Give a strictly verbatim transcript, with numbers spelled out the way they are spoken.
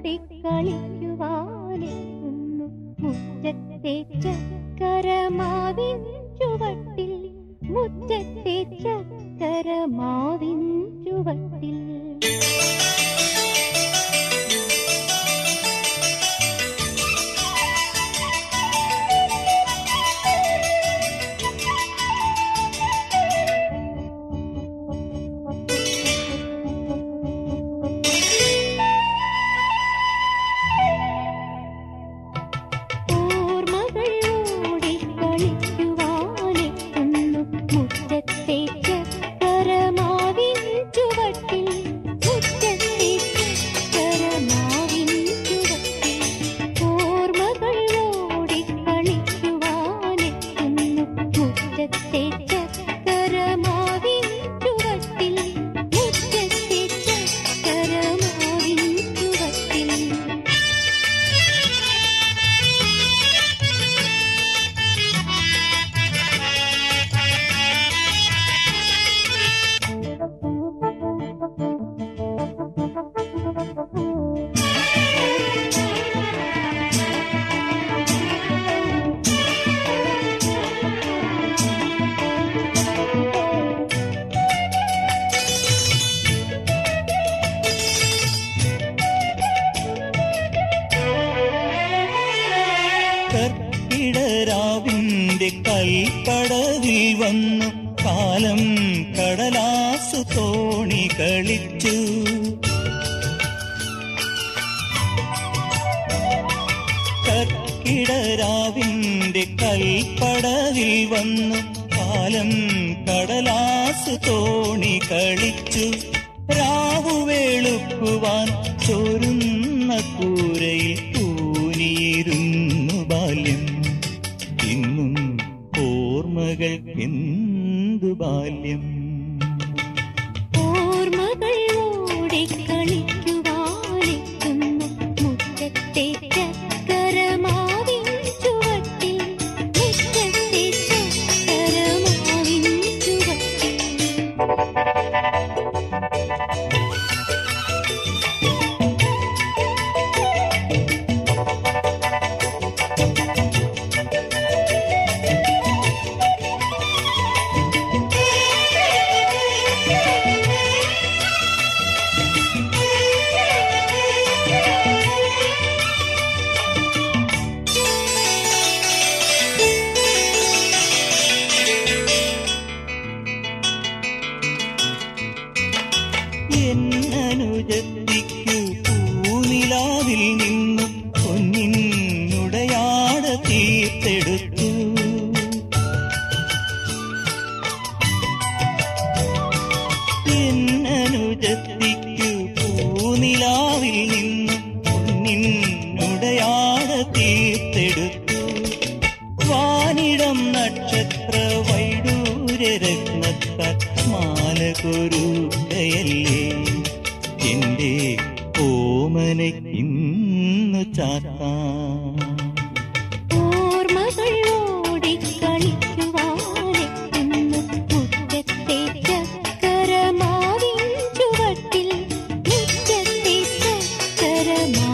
ഓടിക്കളിക്കുവാനെത്തുന്നു മുറ്റത്തെ ചക്കരമാവിൻ ചുവട്ടിൽ, മുറ്റത്തെ ചക്കരമാവിൻ ചുവട്ടിൽ. കർക്കിടരാവിന്റെ കൽപ്പടവിൽ വന്നു കാലം കടലാസു തോണി കളിച്ചു. കർക്കിടരാവിന്റെ കൽപ്പടവിൽ വന്നു കാലം കടലാസു തോണി കളിച്ചു. രാവു വെളുക്കുവാൻ ചോരുന്ന കൂരയിൽ ൂനിയിരുന്നു ബാല്യം. ഇന്നും ഓർമ്മകൾക്കെന്തു ബാല്യം. ഓർമ്മകൾ ഓടിക്കളിക്കുവാനെത്തുന്നു മുറ്റത്തെ ചക്കരമാവിൻ ചുവട്ടിൽ, മുറ്റത്തെ ചക്കരമാവിൻ ചുവട്ടിൽ. എന്നനുജത്തിക്കു പൂനിലാവിൽ നിന്നു പൊന്നിനുടയാട തീർത്തെടുത്തു. എന്നനുജത്തിക്കു പൂനിലാവിൽ നിന്നു പൊന്നിനുടയാട തീർത്തെടുത്തു. വാനിടം നക്ഷത്ര വൈഡൂര്യരത്നത്താൽ മാല കൊരുക്കയല്ലേ എന്റെ ഓമനയ്ക്കിന്നു ചാത്താം. ഓർമ്മകൾ ഓടിക്കളിക്കുവാനെത്തുന്നു മുറ്റത്തെ ചക്കരമാവിൻ ചുവട്ടിൽ, മുറ്റത്തെ ചക്കരമാവിൻ